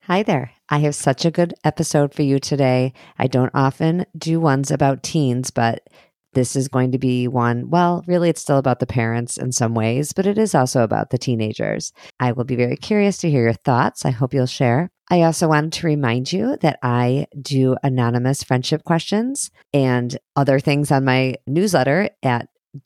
Hi there. I have such a good episode for you today. I don't often do ones about teens, but this is going to be one. Well, really, it's still about the parents in some ways, but it is also about the teenagers. I will be very curious to hear your thoughts. I hope you'll share. I also wanted to remind you that I do anonymous friendship questions and other things on my newsletter at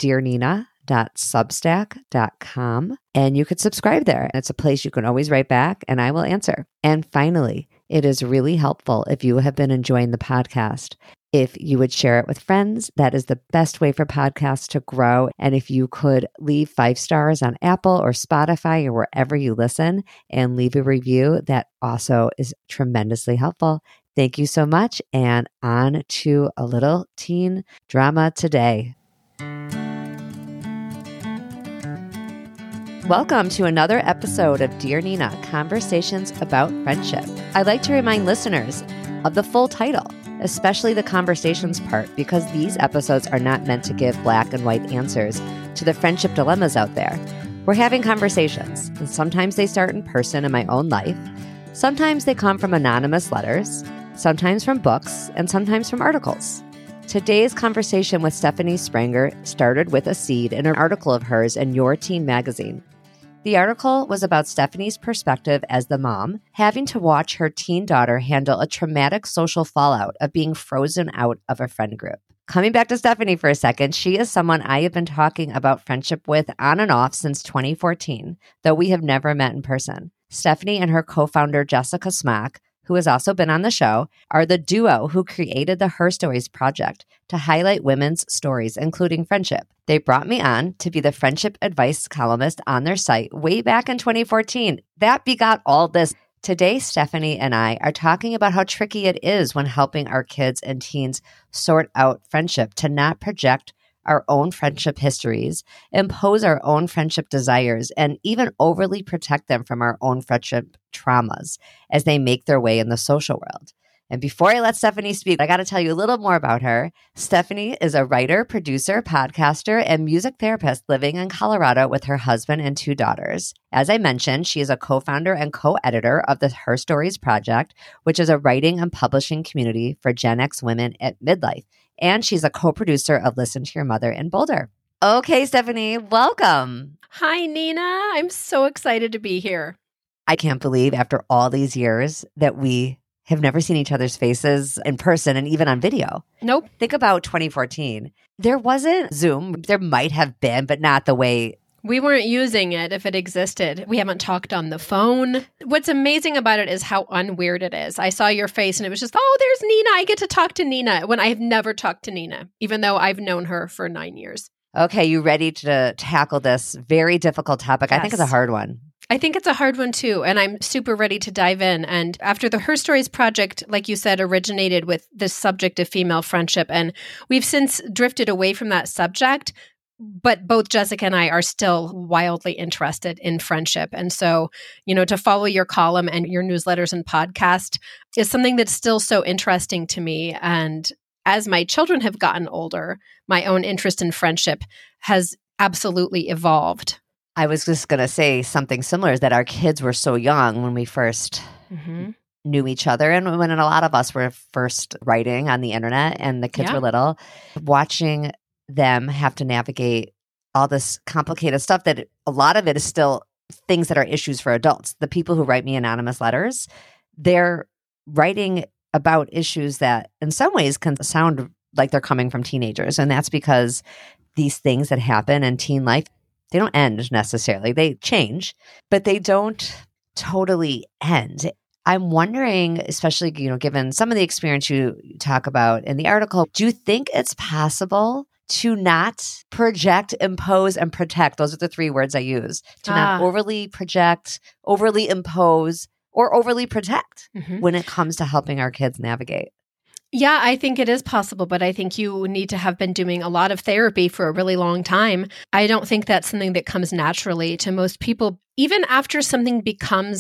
dearnina.substack.com, and you could subscribe there. It's a place you can always write back and I will answer. And finally, it is really helpful if you have been enjoying the podcast, if you would share it with friends. That is the best way for podcasts to grow. And if you could leave 5 stars on Apple or Spotify or wherever you listen and leave a review, that also is tremendously helpful. Thank you so much. And on to a little teen drama today. Welcome to another episode of Dear Nina, Conversations about Friendship. I'd like to remind listeners of the full title, especially the conversations part, because these episodes are not meant to give black and white answers to the friendship dilemmas out there. We're having conversations, and sometimes they start in person in my own life. Sometimes they come from anonymous letters, sometimes from books, and sometimes from articles. Today's conversation with Stephanie Spranger started with a seed in an article of hers in Your Teen magazine. The article was about Stephanie's perspective as the mom, having to watch her teen daughter handle a traumatic social fallout of being frozen out of a friend group. Coming back to Stephanie for a second, she is someone I have been talking about friendship with on and off since 2014, though we have never met in person. Stephanie and her co-founder Jessica Smock, who has also been on the show, are the duo who created the Her Stories Project to highlight women's stories, including friendship. They brought me on to be the friendship advice columnist on their site way back in 2014. That begot all this. Today, Stephanie and I are talking about how tricky it is when helping our kids and teens sort out friendship to not project our own friendship histories, impose our own friendship desires, and even overly protect them from our own friendship traumas as they make their way in the social world. And before I let Stephanie speak, I got to tell you a little more about her. Stephanie is a writer, producer, podcaster, and music therapist living in Colorado with her husband and 2 daughters. As I mentioned, she is a co-founder and co-editor of the Her Stories Project, which is a writing and publishing community for Gen X women at midlife. And she's a co-producer of Listen to Your Mother in Boulder. Okay, Stephanie, welcome. Hi, Nina. I'm so excited to be here. I can't believe after all these years that we have never seen each other's faces in person and even on video. Nope. Think about 2014. There wasn't Zoom. There might have been, but not the way. We weren't using it if it existed. We haven't talked on the phone. What's amazing about it is how unweird it is. I saw your face and it was just, oh, there's Nina. I get to talk to Nina when I have never talked to Nina, even though I've known her for 9 years. Okay, you ready to tackle this very difficult topic? Yes. I think it's a hard one. I think it's a hard one too, and I'm super ready to dive in. And after the Her Stories Project, like you said, originated with this subject of female friendship, and we've since drifted away from that subject, but both Jessica and I are still wildly interested in friendship. And so, to follow your column and your newsletters and podcast is something that's still so interesting to me. And as my children have gotten older, my own interest in friendship has absolutely evolved. I was just going to say something similar, is that our kids were so young when we first knew each other, and when a lot of us were first writing on the internet and the kids were little, watching them have to navigate all this complicated stuff that a lot of it is still things that are issues for adults. The people who write me anonymous letters, they're writing about issues that in some ways can sound like they're coming from teenagers. And that's because these things that happen in teen life, they don't end necessarily. They change, but they don't totally end. I'm wondering, especially, given some of the experience you talk about in the article, do you think it's possible to not project, impose, and protect? Those are the 3 words I use. To not overly project, overly impose, or overly protect when it comes to helping our kids navigate. Yeah, I think it is possible, but I think you need to have been doing a lot of therapy for a really long time. I don't think that's something that comes naturally to most people. Even after something becomes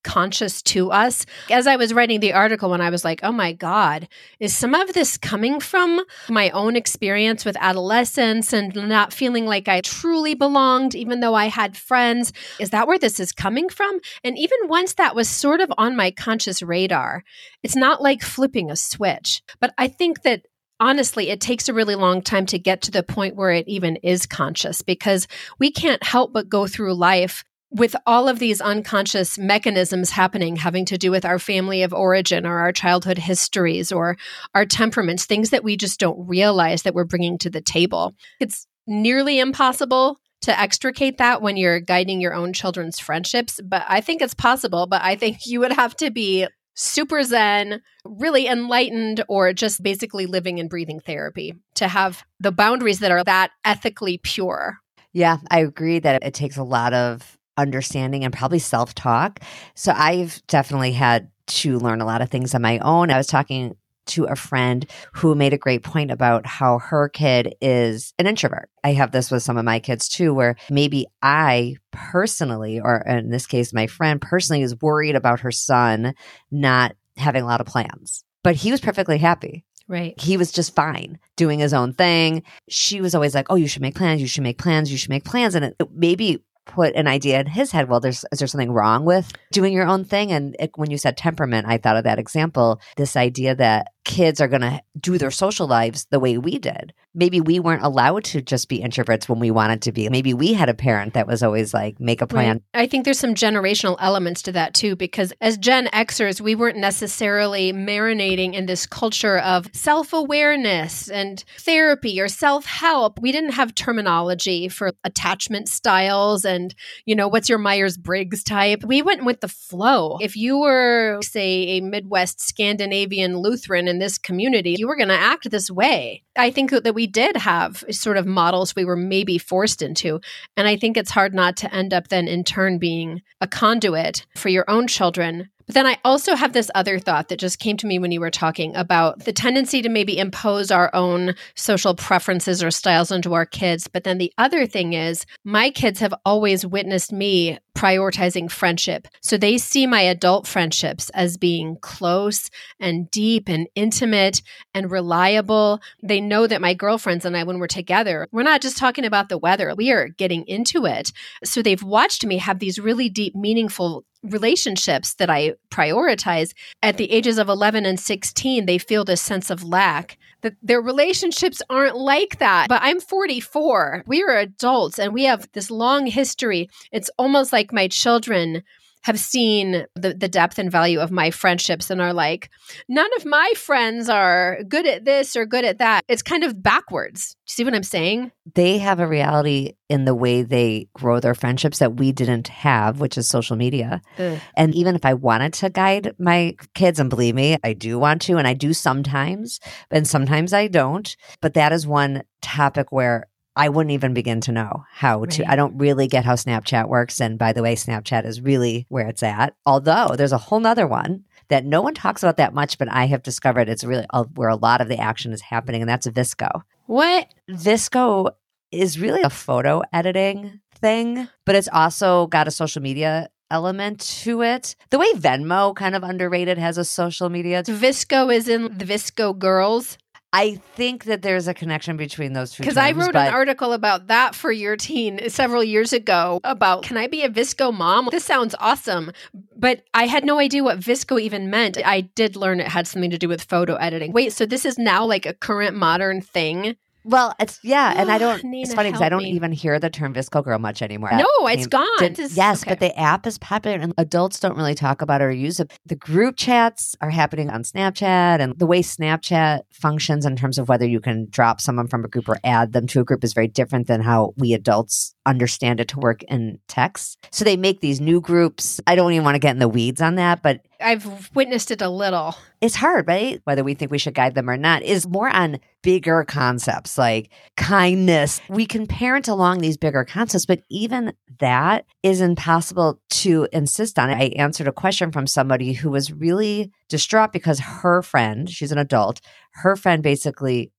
conscious to us. As I was writing the article, when I was like, oh my God, is some of this coming from my own experience with adolescence and not feeling like I truly belonged, even though I had friends? Is that where this is coming from? And even once that was sort of on my conscious radar, it's not like flipping a switch. But I think that honestly, it takes a really long time to get to the point where it even is conscious, because we can't help but go through life with all of these unconscious mechanisms happening, having to do with our family of origin or our childhood histories or our temperaments, things that we just don't realize that we're bringing to the table. It's nearly impossible to extricate that when you're guiding your own children's friendships, but I think it's possible. But I think you would have to be super zen, really enlightened, or just basically living and breathing therapy to have the boundaries that are that ethically pure. Yeah, I agree that it takes a lot of understanding and probably self-talk. So I've definitely had to learn a lot of things on my own. I was talking to a friend who made a great point about how her kid is an introvert. I have this with some of my kids too, where maybe I personally, or in this case, my friend personally, is worried about her son not having a lot of plans. But he was perfectly happy. Right. He was just fine doing his own thing. She was always like, oh, you should make plans. You should make plans. You should make plans. And it maybe put an idea in his head, well, is there something wrong with doing your own thing? And when you said temperament, I thought of that example, this idea that kids are going to do their social lives the way we did. Maybe we weren't allowed to just be introverts when we wanted to be. Maybe we had a parent that was always like, make a plan. Right. I think there's some generational elements to that too, because as Gen Xers, we weren't necessarily marinating in this culture of self-awareness and therapy or self-help. We didn't have terminology for attachment styles and, what's your Myers-Briggs type. We went with the flow. If you were, say, a Midwest Scandinavian Lutheran in this community, you were going to act this way. I think that we did have sort of models we were maybe forced into. And I think it's hard not to end up then in turn being a conduit for your own children. But then I also have this other thought that just came to me when you were talking about the tendency to maybe impose our own social preferences or styles onto our kids. But then the other thing is, my kids have always witnessed me prioritizing friendship. So they see my adult friendships as being close and deep and intimate and reliable. They know that my girlfriends and I, when we're together, we're not just talking about the weather. We are getting into it. So they've watched me have these really deep, meaningful relationships that I prioritize. At the ages of 11 and 16, they feel this sense of lack, that their relationships aren't like that. But I'm 44. We are adults and we have this long history. It's almost like my children have seen the depth and value of my friendships and are like, none of my friends are good at this or good at that. It's kind of backwards. See what I'm saying? They have a reality in the way they grow their friendships that we didn't have, which is social media. Ugh. And even if I wanted to guide my kids, and believe me, I do want to, and I do sometimes, and sometimes I don't. But that is one topic where I wouldn't even begin to know how to. Right. I don't really get how Snapchat works. And by the way, Snapchat is really where it's at. Although there's a whole nother one that no one talks about that much, but I have discovered it's really where a lot of the action is happening. And that's VSCO. What? VSCO is really a photo editing thing, but it's also got a social media element to it. The way Venmo, kind of underrated, has a social media. VSCO is in the VSCO girls. I think that there's a connection between those two terms. Because I wrote an article about that for Your Teen several years ago about, can I be a VSCO mom? This sounds awesome. But I had no idea what VSCO even meant. I did learn it had something to do with photo editing. Wait, so this is now like a current modern thing? Well, it's, yeah, and I don't, Nina, it's funny because I don't help me. even hear the term VSCO girl much anymore. No, it's gone. Yes, Okay. but the app is popular and adults don't really talk about it or use it. The group chats are happening on Snapchat, and the way Snapchat functions in terms of whether you can drop someone from a group or add them to a group is very different than how we adults understand it to work in text. So they make these new groups. I don't even want to get in the weeds on that, but I've witnessed it a little. it's hard, right? Whether we think we should guide them or not is more on bigger concepts like kindness. We can parent along these bigger concepts, but even that is impossible to insist on. I answered a question from somebody who was really distraught because her friend, she's an adult, her friend basically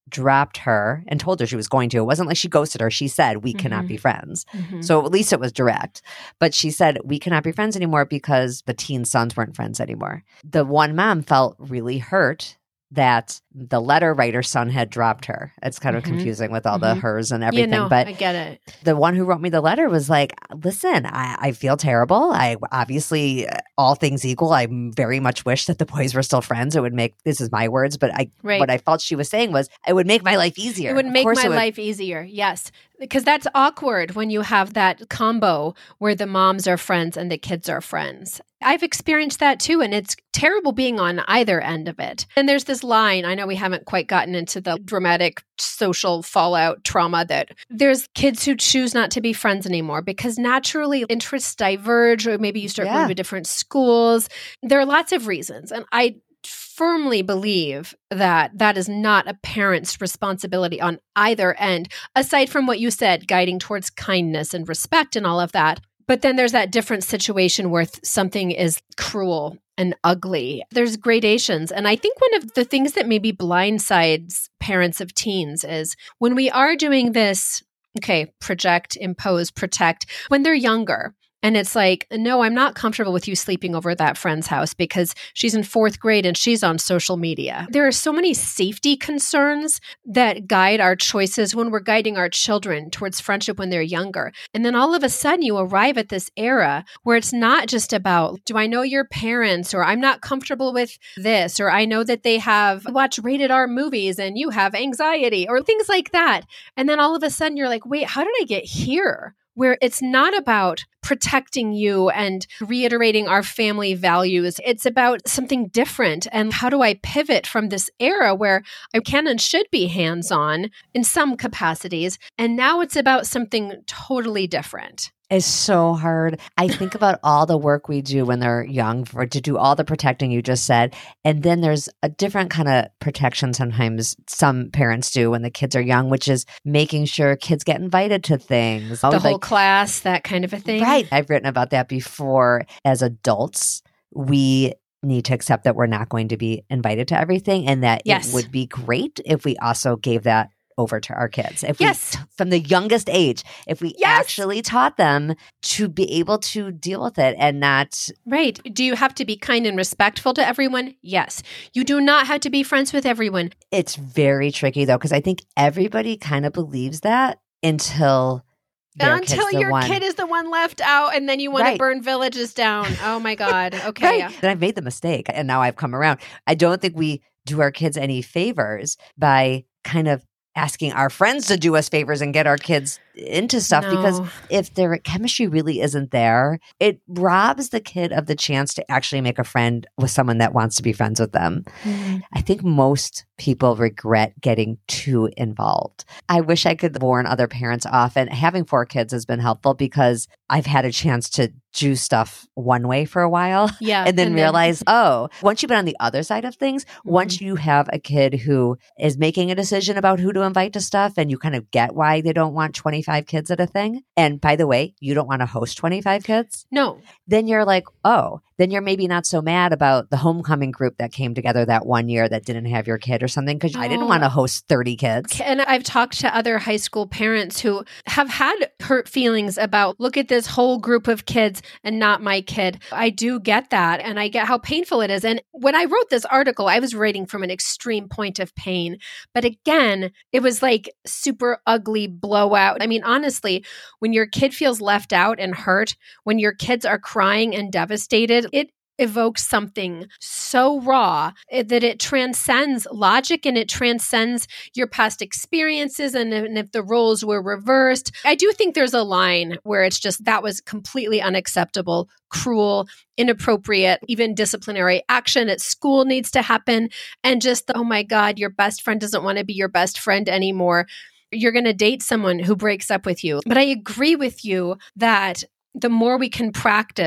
dropped her and told her she was going to. It wasn't like she ghosted her. She said, we cannot be friends. So at least it was direct. But she said, we cannot be friends anymore because the teen sons weren't friends anymore. The one mom felt really hurt that the letter writer's son had dropped her. It's kind of confusing with all the hers and everything. Yeah, no, but I get it. The one who wrote me the letter was like, listen, I feel terrible. I obviously, all things equal, I very much wish that the boys were still friends. It would make, this is my words, but what I felt she was saying was, it would make my life easier. It would make my life easier. Yes. Because that's awkward when you have that combo where the moms are friends and the kids are friends. I've experienced that too, and it's terrible being on either end of it. And there's this line, I know we haven't quite gotten into the dramatic social fallout trauma, that there's kids who choose not to be friends anymore because naturally interests diverge, or maybe you start going to different schools. There are lots of reasons. And I firmly believe that that is not a parent's responsibility on either end, aside from what you said, guiding towards kindness and respect and all of that. But then there's that different situation where something is cruel and ugly. There's gradations. And I think one of the things that maybe blindsides parents of teens is when we are doing this, project, impose, protect, when they're younger. And it's like, no, I'm not comfortable with you sleeping over at that friend's house because she's in 4th grade and she's on social media. There are so many safety concerns that guide our choices when we're guiding our children towards friendship when they're younger. And then all of a sudden you arrive at this era where it's not just about, do I know your parents, or I'm not comfortable with this, or I know that they watch rated R movies and you have anxiety, or things like that. And then all of a sudden you're like, wait, how did I get here? Where it's not about protecting you and reiterating our family values. It's about something different. And how do I pivot from this era where I can and should be hands-on in some capacities, and now it's about something totally different? It's so hard. I think about all the work we do when they're young to do all the protecting you just said. And then there's a different kind of protection sometimes some parents do when the kids are young, which is making sure kids get invited to things. The whole class, that kind of a thing. Right. I've written about that before. As adults, we need to accept that we're not going to be invited to everything, and that it would be great if we also gave that over to our kids. If we, from the youngest age, if we actually taught them to be able to deal with it and not... Right. Do you have to be kind and respectful to everyone? Yes. You do not have to be friends with everyone. It's very tricky though, because I think everybody kind of believes that until your kid is the one left out, and then you want to burn villages down. Oh my God. Okay. Right. Yeah. And I've made the mistake, and now I've come around. I don't think we do our kids any favors by kind of asking our friends to do us favors and get our kids into stuff, because if their chemistry really isn't there, it robs the kid of the chance to actually make a friend with someone that wants to be friends with them. I think most people regret getting too involved. I wish I could warn other parents off, and having 4 kids has been helpful because I've had a chance to do stuff one way for a while and then realize, once you've been on the other side of things, once you have a kid who is making a decision about who to invite to stuff, and you kind of get why they don't want 25 kids at a thing. And by the way, you don't want to host 25 kids. No. Then you're like, then you're maybe not so mad about the homecoming group that came together that one year that didn't have your kid or something, because I didn't want to host 30 kids. And I've talked to other high school parents who have had hurt feelings about, look at this whole group of kids and not my kid. I do get that, and I get how painful it is. And when I wrote this article, I was writing from an extreme point of pain. But again, it was like super ugly blowout. I mean, honestly, when your kid feels left out and hurt, when your kids are crying and devastated, it evokes something so raw that it transcends logic and it transcends your past experiences. And if the roles were reversed, I do think there's a line where it's just, that was completely unacceptable, cruel, inappropriate, even disciplinary action at school needs to happen. And just, oh my God, your best friend doesn't want to be your best friend anymore. You're going to date someone who breaks up with you. But I agree with you that the more we can practice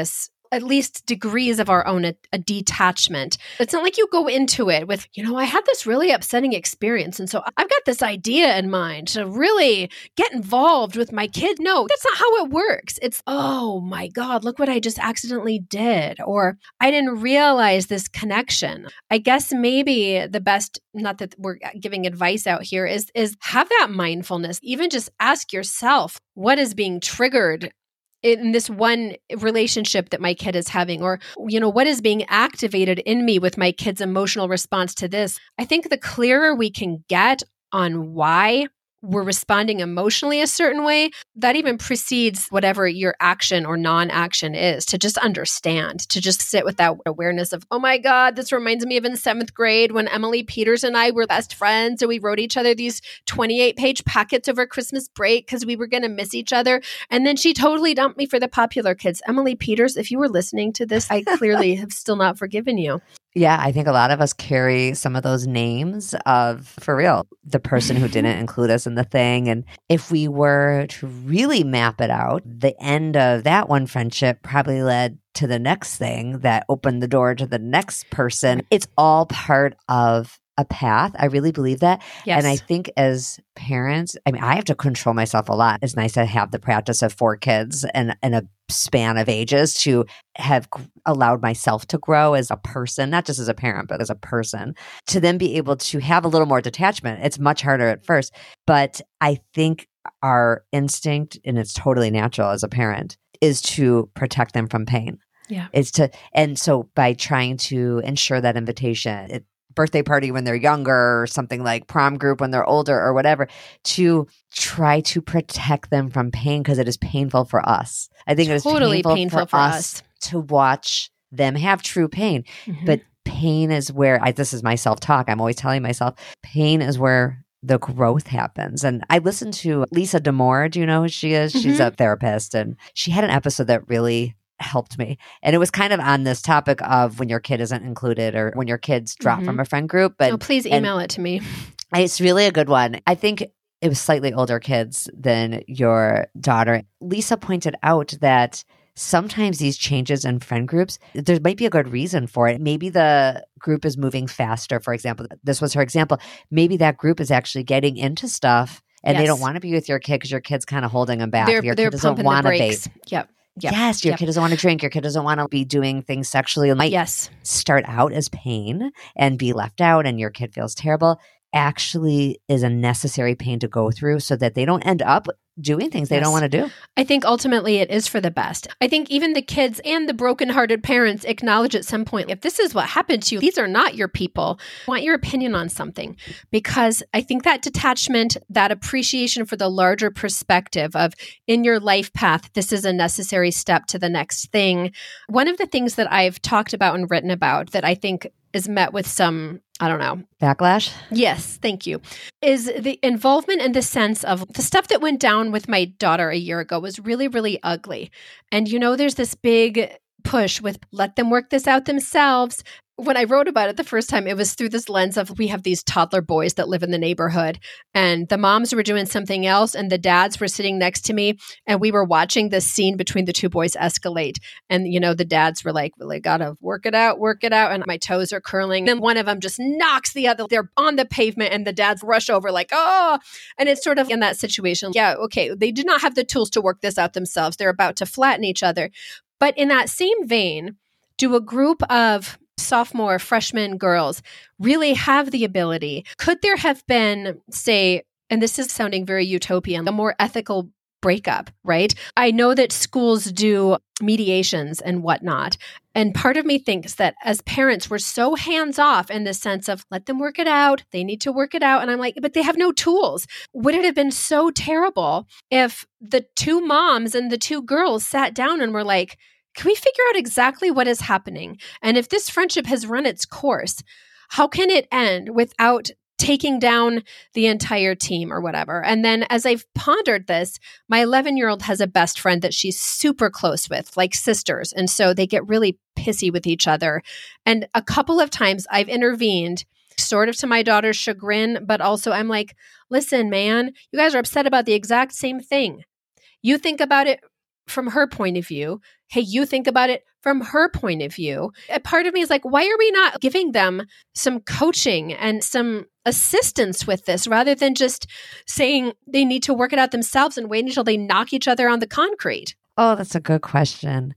at least degrees of our own a detachment. It's not like you go into it with, I had this really upsetting experience. And so I've got this idea in mind to really get involved with my kid. No, that's not how it works. It's, oh my God, look what I just accidentally did. Or I didn't realize this connection. I guess maybe the best, not that we're giving advice out here, is have that mindfulness. Even just ask yourself, what is being triggered in this one relationship that my kid is having, or, what is being activated in me with my kid's emotional response to this? I think the clearer we can get on why we're responding emotionally a certain way, that even precedes whatever your action or non-action is, to just understand, to just sit with that awareness of, oh my God, this reminds me of in 7th grade when Emily Peters and I were best friends and we wrote each other these 28-page packets over Christmas break because we were going to miss each other. And then she totally dumped me for the popular kids. Emily Peters, if you were listening to this, I clearly have still not forgiven you. Yeah, I think a lot of us carry some of those names of, for real, the person who didn't include us in the thing. And if we were to really map it out, the end of that one friendship probably led to the next thing that opened the door to the next person. It's all part of a path. I really believe that. Yes. And I think as parents, I have to control myself a lot. It's nice to have the practice of 4 kids and a span of ages to have allowed myself to grow as a person, not just as a parent, but as a person, to then be able to have a little more detachment. It's much harder at first, but I think our instinct, and it's totally natural as a parent, is to protect them from pain. Yeah. And so by trying to ensure that invitation, birthday party when they're younger, or something like prom group when they're older, or whatever, to try to protect them from pain, because it is painful for us. I think totally it is painful for us to watch them have true pain. Mm-hmm. But pain is where, this is my self-talk, I'm always telling myself, pain is where the growth happens. And I listened to Lisa D'Amour. Do you know who she is? Mm-hmm. She's a therapist, and she had an episode that really helped me. And it was kind of on this topic of when your kid isn't included, or when your kids drop from a friend group. But please email it to me. It's really a good one. I think it was slightly older kids than your daughter. Lisa pointed out that sometimes these changes in friend groups, there might be a good reason for it. Maybe the group is moving faster, for example. This was her example. Maybe that group is actually getting into stuff and they don't want to be with your kid because your kid's kind of holding them back. Your kid doesn't want to vape. Yep. Yes, your kid doesn't want to drink. Your kid doesn't want to be doing things sexually. It might start out as pain and be left out, and your kid feels terrible. Actually is a necessary pain to go through so that they don't end up doing things they don't want to do. I think ultimately it is for the best. I think even the kids and the brokenhearted parents acknowledge at some point, if this is what happened to you, these are not your people. I want your opinion on something. Because I think that detachment, that appreciation for the larger perspective of in your life path, this is a necessary step to the next thing. One of the things that I've talked about and written about that I think is met with some, backlash? Yes, thank you. Is the involvement in the sense of the stuff that went down with my daughter a year ago was really, really ugly. And there's this big push with let them work this out themselves. When I wrote about it the first time, it was through this lens of we have these toddler boys that live in the neighborhood, and the moms were doing something else and the dads were sitting next to me, and we were watching this scene between the two boys escalate. And, the dads were like, well, they gotta work it out. And my toes are curling. And one of them just knocks the other. They're on the pavement and the dads rush over like, oh, and it's sort of in that situation. Yeah, okay. They do not have the tools to work this out themselves. They're about to flatten each other. But in that same vein, do a group of sophomore, freshman girls really have the ability? Could there have been, say, and this is sounding very utopian, a more ethical breakup, right? I know that schools do mediations and whatnot. And part of me thinks that as parents, we're so hands-off in the sense of let them work it out. They need to work it out. And I'm like, but they have no tools. Would it have been so terrible if the two moms and the two girls sat down and were like, can we figure out exactly what is happening? And if this friendship has run its course, how can it end without taking down the entire team or whatever? And then as I've pondered this, my 11-year-old has a best friend that she's super close with, like sisters. And so they get really pissy with each other. And a couple of times I've intervened, sort of to my daughter's chagrin, but also I'm like, listen, man, you guys are upset about the exact same thing. You think about it from her point of view. hey, you think about it from her point of view. A part of me is like, why are we not giving them some coaching and some assistance with this rather than just saying they need to work it out themselves and wait until they knock each other on the concrete? Oh, that's a good question.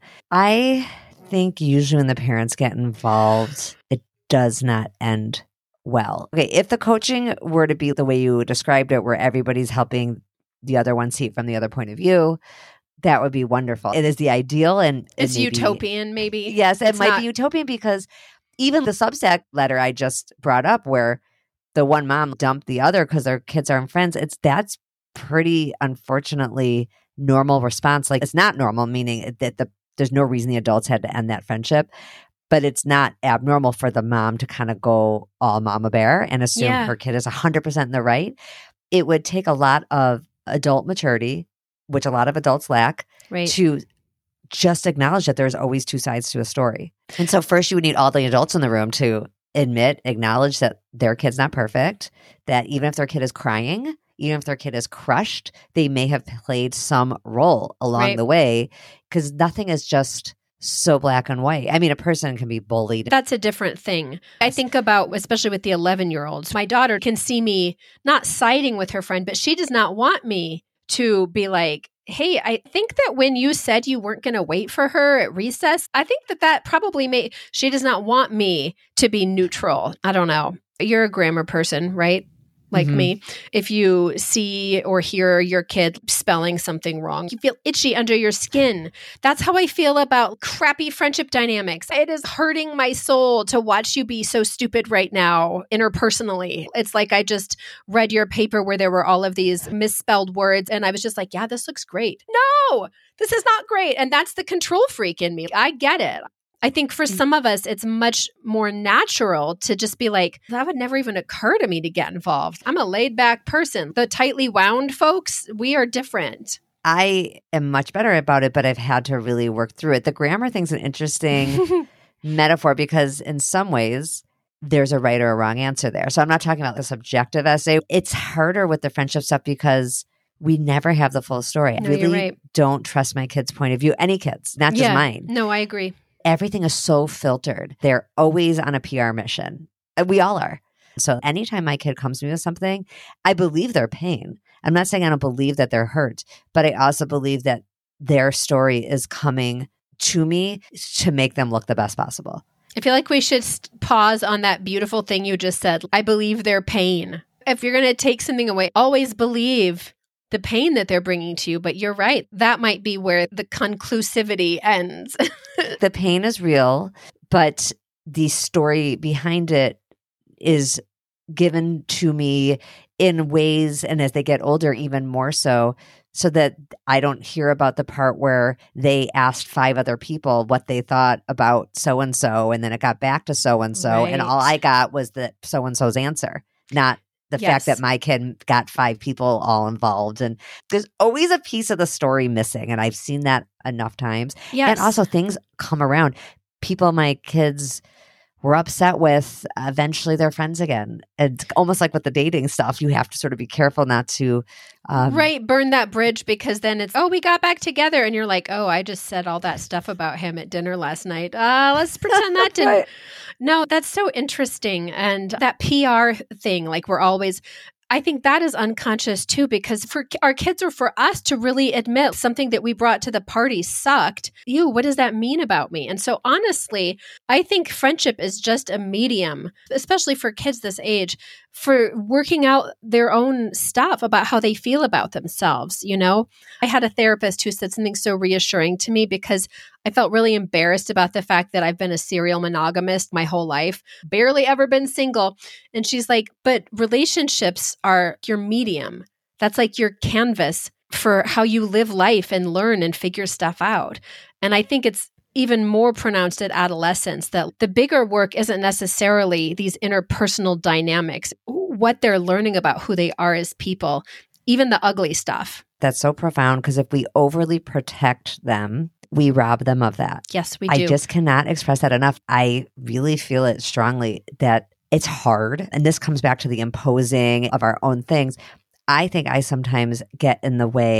I think usually when the parents get involved, it does not end well. Okay, if the coaching were to be the way you described it, where everybody's helping the other one see it from the other point of view, that would be wonderful. It is the ideal, and it's utopian, maybe. Yes, it might be utopian, because even the Substack letter I just brought up, where the one mom dumped the other because their kids aren't friends, that's pretty, unfortunately, normal response. Like, it's not normal, meaning that there's no reason the adults had to end that friendship. But it's not abnormal for the mom to kind of go all mama bear and assume her kid is 100% in the right. It would take a lot of adult maturity, which a lot of adults lack, to just acknowledge that there's always two sides to a story. And so first you would need all the adults in the room to acknowledge that their kid's not perfect, that even if their kid is crying, even if their kid is crushed, they may have played some role along the way, because nothing is just so black and white. I mean, a person can be bullied. That's a different thing. I think about, especially with the 11-year-olds, my daughter can see me not siding with her friend, but she does not want me to be like, hey, I think that when you said you weren't going to wait for her at recess, I think that probably she does not want me to be neutral. I don't know. You're a grammar person, right? Like me. If you see or hear your kid spelling something wrong, you feel itchy under your skin. That's how I feel about crappy friendship dynamics. It is hurting my soul to watch you be so stupid right now, interpersonally. It's like I just read your paper where there were all of these misspelled words, and I was just like, yeah, this looks great. No, this is not great. And that's the control freak in me. I get it. I think for some of us, it's much more natural to just be like, that would never even occur to me to get involved. I'm a laid back person. The tightly wound folks, we are different. I am much better about it, but I've had to really work through it. The grammar thing's an interesting metaphor, because in some ways there's a right or a wrong answer there. So I'm not talking about the subjective essay. It's harder with the friendship stuff because we never have the full story. No, I really don't trust my kids' point of view. Any kids, not just mine. No, I agree. Everything is so filtered. They're always on a PR mission. We all are. So anytime my kid comes to me with something, I believe their pain. I'm not saying I don't believe that they're hurt, but I also believe that their story is coming to me to make them look the best possible. I feel like we should pause on that beautiful thing you just said. I believe their pain. If you're going to take something away, always believe the pain that they're bringing to you. But you're right. That might be where the conclusivity ends. The pain is real, but the story behind it is given to me in ways, and as they get older, even more so that I don't hear about the part where they asked 5 other people what they thought about so-and-so, and then it got back to so-and-so, and all I got was the so-and-so's answer, not the fact that my kid got 5 people all involved. And there's always a piece of the story missing. And I've seen that enough times. Yes. And also things come around. People my kids were upset with, eventually they're friends again. It's almost like with the dating stuff. You have to sort of be careful not to burn that bridge, because then it's, we got back together. And you're like, I just said all that stuff about him at dinner last night. Let's pretend that didn't. Right. No, that's so interesting. And that PR thing, like I think that is unconscious too, because for our kids or for us to really admit something that we brought to the party sucked. What does that mean about me? And so honestly, I think friendship is just a medium, especially for kids this age, for working out their own stuff about how they feel about themselves. I had a therapist who said something so reassuring to me, because I felt really embarrassed about the fact that I've been a serial monogamist my whole life, barely ever been single. And she's like, but relationships are your medium. That's like your canvas for how you live life and learn and figure stuff out. And I think it's even more pronounced at adolescence that the bigger work isn't necessarily these interpersonal dynamics, what they're learning about who they are as people, even the ugly stuff. That's so profound, because if we overly protect them, we rob them of that. Yes, we do. I just cannot express that enough. I really feel it strongly that it's hard. And this comes back to the imposing of our own things. I think I sometimes get in the way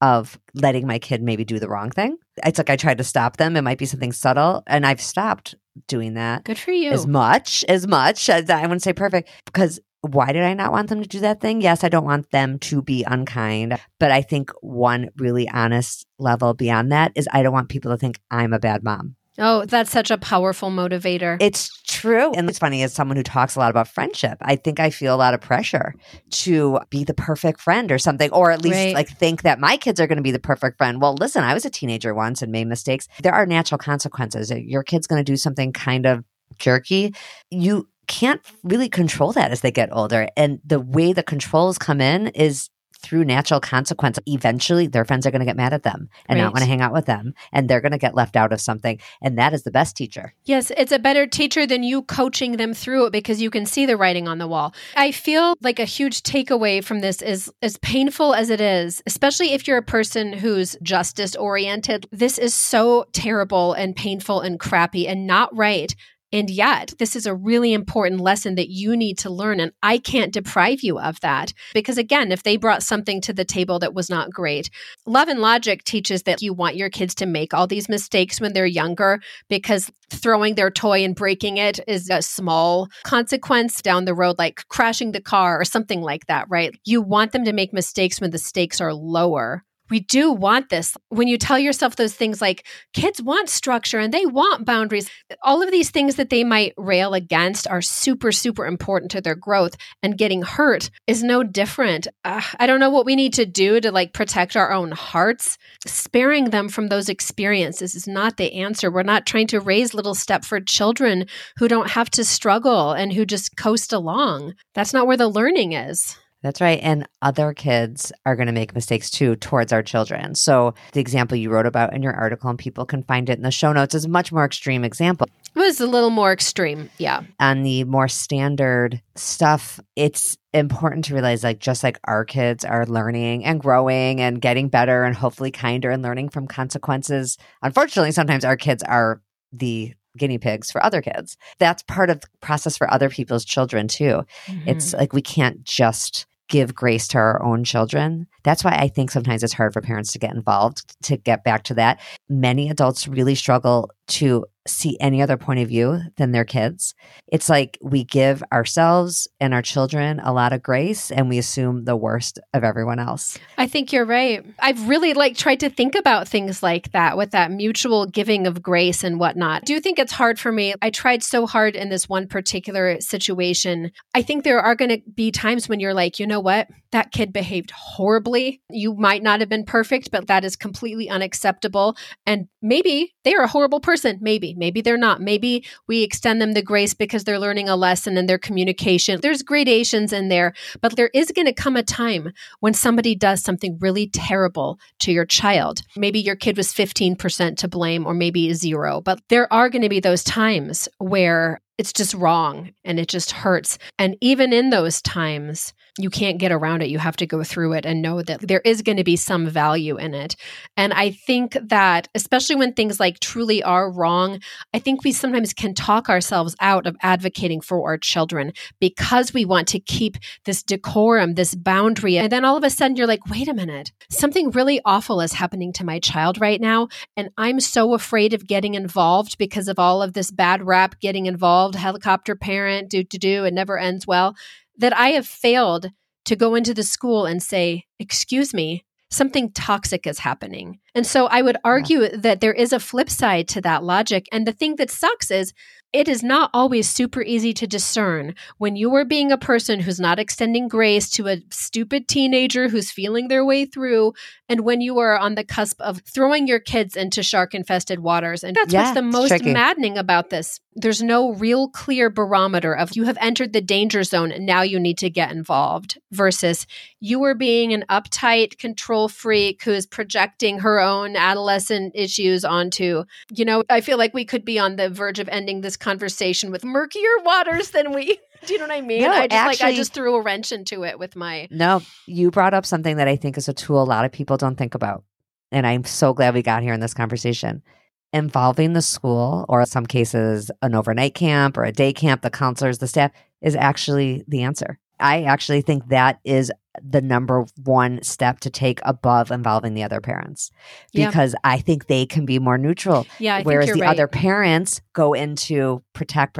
of letting my kid maybe do the wrong thing. It's like I tried to stop them. It might be something subtle, and I've stopped doing that. Good for you. As much as I wouldn't say perfect, because why did I not want them to do that thing? Yes, I don't want them to be unkind, but I think one really honest level beyond that is I don't want people to think I'm a bad mom. Oh, that's such a powerful motivator. It's true. And it's funny, as someone who talks a lot about friendship, I think I feel a lot of pressure to be the perfect friend or something, or at least like think that my kids are going to be the perfect friend. Well, listen, I was a teenager once and made mistakes. There are natural consequences. Your kid's going to do something kind of jerky. You can't really control that as they get older. And the way the controls come in is through natural consequence. Eventually, their friends are going to get mad at them and not want to hang out with them. And they're going to get left out of something. And that is the best teacher. Yes, it's a better teacher than you coaching them through it because you can see the writing on the wall. I feel like a huge takeaway from this is, as painful as it is, especially if you're a person who's justice oriented, this is so terrible and painful and crappy and not right. And yet, this is a really important lesson that you need to learn. And I can't deprive you of that. Because again, if they brought something to the table that was not great, Love and Logic teaches that you want your kids to make all these mistakes when they're younger, because throwing their toy and breaking it is a small consequence down the road, like crashing the car or something like that, right? You want them to make mistakes when the stakes are lower. We do want this. When you tell yourself those things like kids want structure and they want boundaries, all of these things that they might rail against are super, super important to their growth. And getting hurt is no different. I don't know what we need to do to like protect our own hearts. Sparing them from those experiences is not the answer. We're not trying to raise little Stepford children who don't have to struggle and who just coast along. That's not where the learning is. That's right. And other kids are going to make mistakes too towards our children. So the example you wrote about in your article, and people can find it in the show notes, is a much more extreme example. It was a little more extreme. Yeah. On the more standard stuff, it's important to realize, like, just like our kids are learning and growing and getting better and hopefully kinder and learning from consequences. Unfortunately, sometimes our kids are the guinea pigs for other kids. That's part of the process for other people's children too. Mm-hmm. It's like we can't just give grace to our own children. That's why I think sometimes it's hard for parents to get involved. To get back to that, many adults really struggle to see any other point of view than their kids. It's like we give ourselves and our children a lot of grace and we assume the worst of everyone else. I think you're right. I've really tried to think about things like that with that mutual giving of grace and whatnot. I do think it's hard for me. I tried so hard in this one particular situation. I think there are going to be times when you're like, you know what? That kid behaved horribly. You might not have been perfect, but that is completely unacceptable. And maybe they are a horrible person. Maybe they're not. Maybe we extend them the grace because they're learning a lesson in their communication. There's gradations in there, but there is going to come a time when somebody does something really terrible to your child. Maybe your kid was 15% to blame or maybe 0, but there are going to be those times where it's just wrong and it just hurts. And even in those times, you can't get around it. You have to go through it and know that there is going to be some value in it. And I think that, especially when things like truly are wrong, I think we sometimes can talk ourselves out of advocating for our children because we want to keep this decorum, this boundary. And then all of a sudden you're like, wait a minute, something really awful is happening to my child right now. And I'm so afraid of getting involved because of all of this bad rap, getting involved, helicopter parent, it never ends well, that I have failed to go into the school and say, excuse me, something toxic is happening. And so I would argue that there is a flip side to that logic. And the thing that sucks is it is not always super easy to discern when you are being a person who's not extending grace to a stupid teenager who's feeling their way through, and when you are on the cusp of throwing your kids into shark-infested waters. And that's what's the most maddening about this. There's no real clear barometer of you have entered the danger zone and now you need to get involved versus you are being an uptight control freak who's projecting her own adolescent issues onto, I feel like we could be on the verge of ending this conversation with murkier waters than we, do you know what I mean? No, I just threw a wrench into it with my... No, you brought up something that I think is a tool a lot of people don't think about. And I'm so glad we got here in this conversation. Involving the school, or in some cases, an overnight camp or a day camp, the counselors, the staff, is actually the answer. I actually think that is the number one step to take above involving the other parents, Yeah. because I think they can be more neutral. Yeah, I whereas think the you're right. other parents go into protect.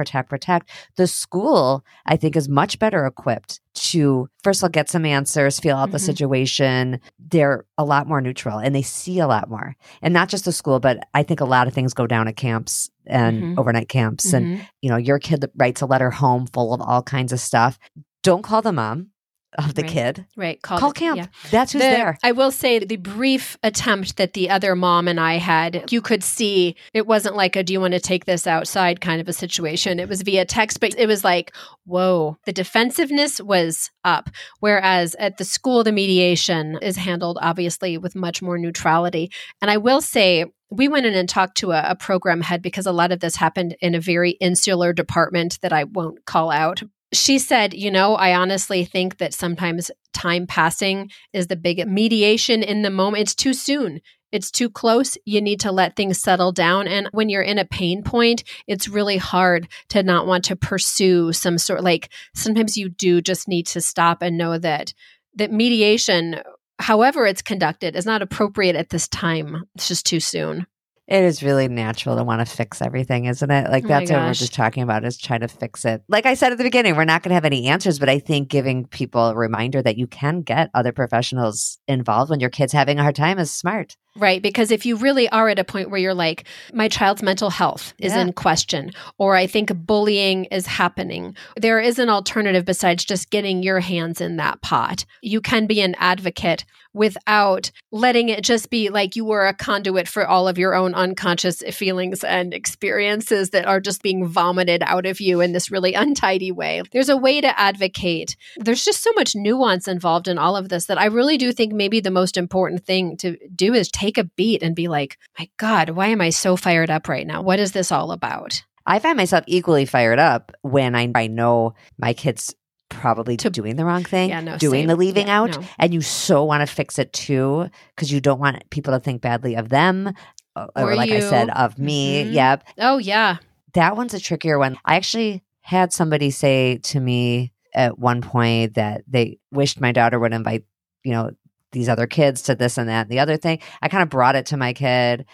The school, I think, is much better equipped to, first of all, get some answers, feel out the situation. They're a lot more neutral and they see a lot more. And not just the school, but I think a lot of things go down at camps and overnight camps. And, your kid writes a letter home full of all kinds of stuff. Don't call the mom of the kid. Right. Call camp. That's who's there. I will say the brief attempt that the other mom and I had, you could see it wasn't like a, do you want to take this outside kind of a situation. It was via text, but it was like, whoa, the defensiveness was up. Whereas at the school, the mediation is handled obviously with much more neutrality. And I will say, we went in and talked to a program head because a lot of this happened in a very insular department that I won't call out. She said, I honestly think that sometimes time passing is the big mediation in the moment. It's too soon. It's too close. You need to let things settle down. And when you're in a pain point, it's really hard to not want to pursue some sort, like sometimes you do just need to stop and know that mediation, however it's conducted, is not appropriate at this time. It's just too soon. It is really natural to want to fix everything, isn't it? Like that's what we're just talking about, is trying to fix it. Like I said at the beginning, we're not going to have any answers, but I think giving people a reminder that you can get other professionals involved when your kid's having a hard time is smart. Right. Because if you really are at a point where you're like, my child's mental health is in question, or I think bullying is happening, there is an alternative besides just getting your hands in that pot. You can be an advocate without letting it just be like you were a conduit for all of your own unconscious feelings and experiences that are just being vomited out of you in this really untidy way. There's a way to advocate. There's just so much nuance involved in all of this that I really do think maybe the most important thing to do is take a beat and be like, my God, why am I so fired up right now? What is this all about? I find myself equally fired up when I know my kid's probably doing the wrong thing, doing the leaving out, and you so want to fix it too, because you don't want people to think badly of them, or like I said, of me. Yep. Oh, yeah. That one's a trickier one. I actually had somebody say to me at one point that they wished my daughter would invite, these other kids to this and that and the other thing. I kind of brought it to my kid,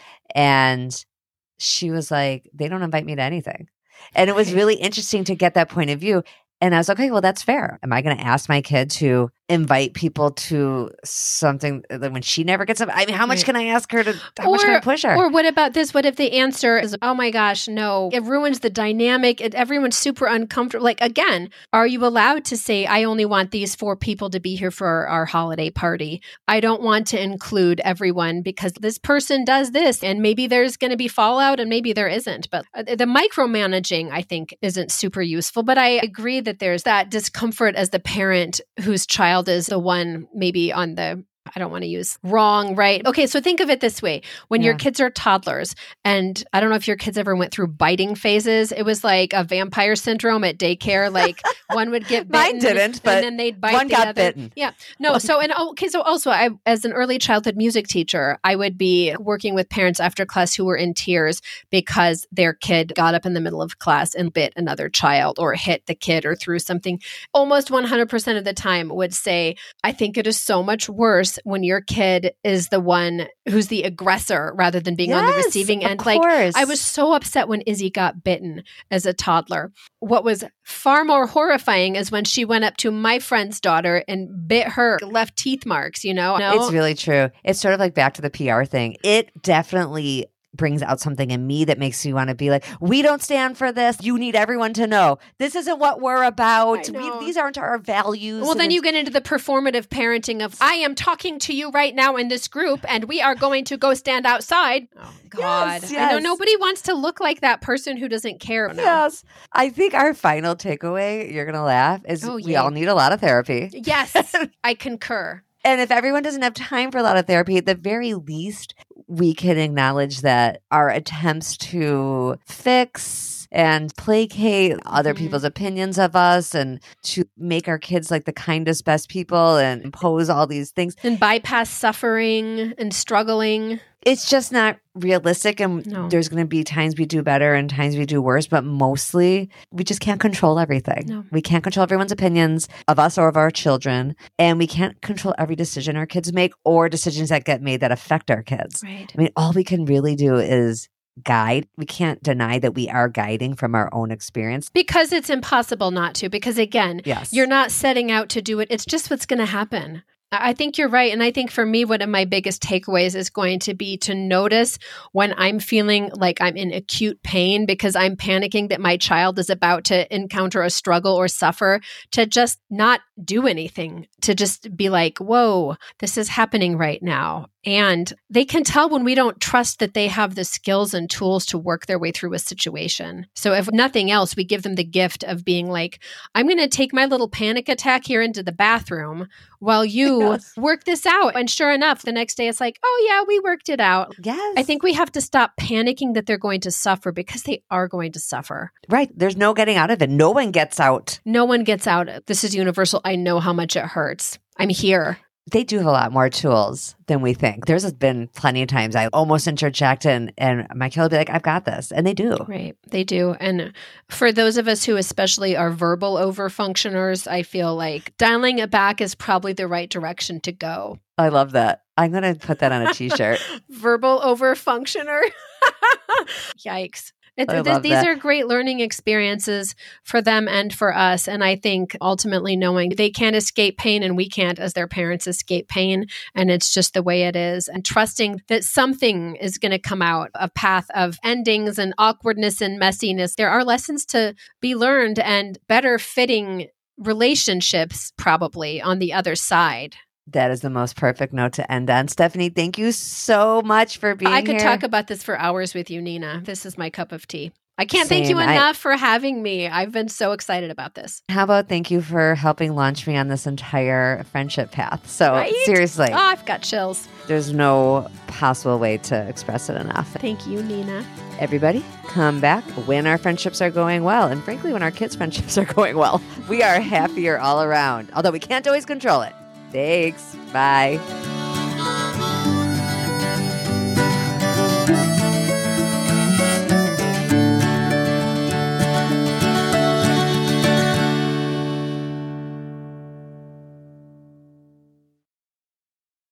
and she was like, they don't invite me to anything. And it was really interesting to get that point of view. And I was like, okay, well, that's fair. Am I going to ask my kid to invite people to something that when she never gets up? I mean, how much can I ask her to, how much can I push her? Or what about this? What if the answer is, oh my gosh, no, it ruins the dynamic. Everyone's super uncomfortable. Like, again, are you allowed to say, I only want these 4 people to be here for our holiday party? I don't want to include everyone because this person does this, and maybe there's going to be fallout and maybe there isn't. But the micromanaging, I think, isn't super useful. But I agree that there's that discomfort as the parent whose child is the one maybe on the, I don't want to use wrong, right? Okay, so think of it this way. When your kids are toddlers, and I don't know if your kids ever went through biting phases. It was like a vampire syndrome at daycare. Like one would get bitten. Mine didn't, but and then they'd bite one the got other. bitten. Yeah. No, so also I, as an early childhood music teacher, I would be working with parents after class who were in tears because their kid got up in the middle of class and bit another child or hit the kid or threw something. Almost 100% of the time would say, I think it is so much worse when your kid is the one who's the aggressor rather than being on the receiving end. Like, I was so upset when Izzy got bitten as a toddler. What was far more horrifying is when she went up to my friend's daughter and bit her, left teeth marks, It's really true. It's sort of like back to the PR thing. It definitely brings out something in me that makes me want to be like, we don't stand for this. You need everyone to know this isn't what we're about. These aren't our values. Well, then you get into the performative parenting of, I am talking to you right now in this group and we are going to go stand outside. Oh, God. Yes. I know nobody wants to look like that person who doesn't care. No. Yes. I think our final takeaway, you're going to laugh, is we all need a lot of therapy. Yes, I concur. And if everyone doesn't have time for a lot of therapy, at the very least, we can acknowledge that our attempts to fix and placate other people's opinions of us and to make our kids like the kindest, best people and impose all these things. And bypass suffering and struggling. It's just not realistic. And there's going to be times we do better and times we do worse. But mostly, we just can't control everything. No. We can't control everyone's opinions of us or of our children. And we can't control every decision our kids make or decisions that get made that affect our kids. Right. I mean, all we can really do is guide. We can't deny that we are guiding from our own experience. Because it's impossible not to. Because again, Yes. you're not setting out to do it. It's just what's going to happen. I think you're right. And I think for me, one of my biggest takeaways is going to be to notice when I'm feeling like I'm in acute pain because I'm panicking that my child is about to encounter a struggle or suffer, to just not do anything, to just be like, whoa, this is happening right now. And they can tell when we don't trust that they have the skills and tools to work their way through a situation. So if nothing else, we give them the gift of being like, I'm going to take my little panic attack here into the bathroom while you work this out. And sure enough, the next day it's like, oh yeah, we worked it out. Yes. I think we have to stop panicking that they're going to suffer because they are going to suffer. Right. There's no getting out of it. No one gets out. No one gets out. This is universal. I know how much it hurts. I'm here. They do have a lot more tools than we think. There's been plenty of times I almost interject and my kid will be like, I've got this. And they do. Right. They do. And for those of us who especially are verbal overfunctioners, I feel like dialing it back is probably the right direction to go. I love that. I'm going to put that on a t-shirt. Verbal overfunctioner. Yikes. These are great learning experiences for them and for us. And I think ultimately knowing they can't escape pain and we can't as their parents escape pain. And it's just the way it is. And trusting that something is going to come out, a path of endings and awkwardness and messiness. There are lessons to be learned and better fitting relationships probably on the other side. That is the most perfect note to end on. Stephanie, thank you so much for being here. I could talk about this for hours with you, Nina. This is my cup of tea. I can't thank you enough for having me. I've been so excited about this. How about thank you for helping launch me on this entire friendship path? So right? Seriously. Oh, I've got chills. There's no possible way to express it enough. Thank you, Nina. Everybody, come back when our friendships are going well. And frankly, when our kids' friendships are going well. We are happier all around, although we can't always control it. Thanks. Bye.